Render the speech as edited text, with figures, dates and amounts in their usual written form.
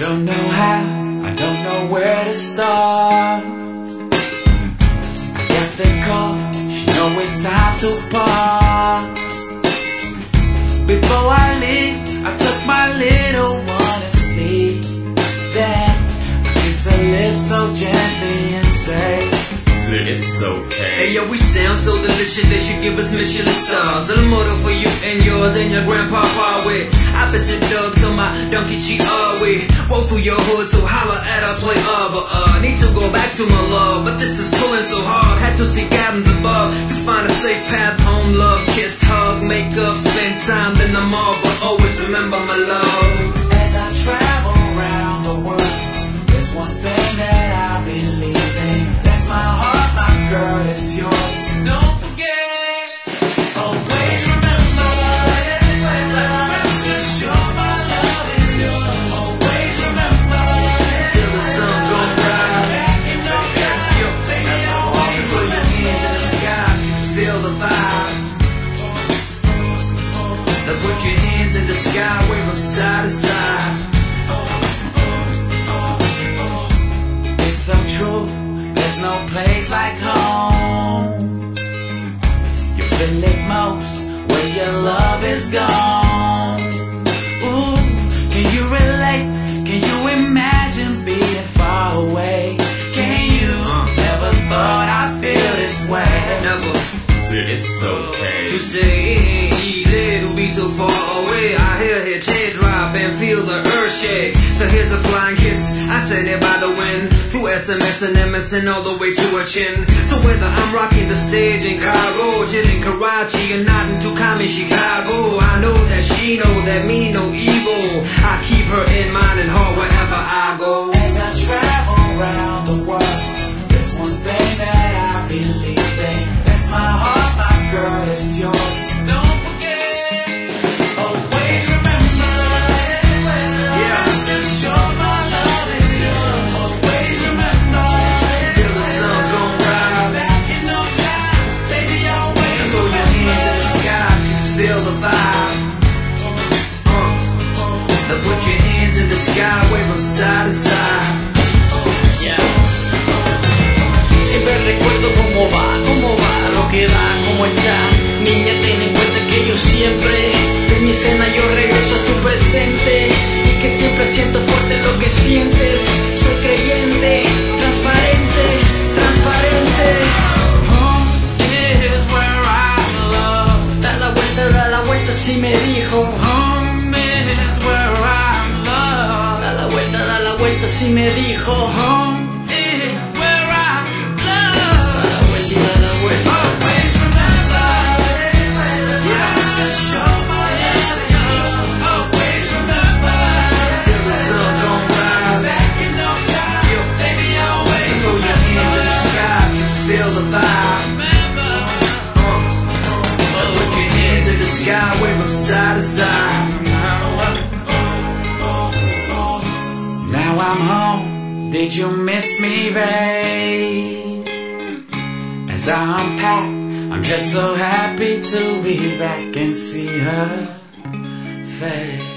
don't know how, I don't know where to start. I got the call, she know it's time to part. Before I leave, I took my little one to sleep. Then I kiss her lips so gently and say, it's okay. Hey yo, we sound so delicious, they should give us Michelin stars. A motto for you and yours and your grandpapa with opposite dogs on my donkey cheek with. Walk through your hood, so holler at a play need to go back to my love, but this is pulling so hard. Had to seek guidance above to find a safe path home. Love, kiss, hug, make up, spend time, then I'm all, but always remember my love. As I travel around the world, there's one thing that I believe in. That's my heart, my girl, it's yours. Don't forget, always remember, rest assured my love is yours. Always remember, till the sun gon' rise. Back in no time, baby, always put your hands in the sky, you feel the vibe. Now put your hands in the sky, wave from side to side. It's so true, there's no place like home. You feel it most when your love is gone. Ooh, can you relate? Can you imagine being far away? Can you? Never thought I'd feel this way. Never. It's okay to say it ain't easy to be so far away. I hear his head drop and feel the earth shake. So here's a flying kiss, I send it by the wind, through SMS and MSN all the way to her chin. So whether I'm rocking the stage in Cairo, chilling Karachi, or nodding to Kami, Chicago, I know that she know that me no evil. I keep her in mind and heart wherever I go. As I travel around the world, there's one thing that I believe in. That's my heart, my girl, it's yours. Don't forget, always remember, rest assured my love is yours. Always remember, till the sun gon' rise. Back in no time, baby, always throw your hands in the sky, you feel the vibe. Now put your hands in the sky, wave from side to side. Siempre recuerdo cómo va, lo que va, cómo está. Niña, ten en cuenta que yo siempre, de mi escena yo regreso a tu presente. Y que siempre siento fuerte lo que sientes. Soy creyente, transparente, transparente. home is where I love. Da la vuelta, si me dijo. Home is where I love. Da la vuelta, si me dijo. Home is where I love. Da la vuelta. Always remember, rest assured my love is yours. Always remember, Till the sun gon' rise. back in no time, baby, always Throw your hands in the sky, you feel the vibe. remember. Put your hands in the sky, wave from side to side. Now I'm home. Did you miss me, babe? As I unpack, I'm just so happy to be back and see her face.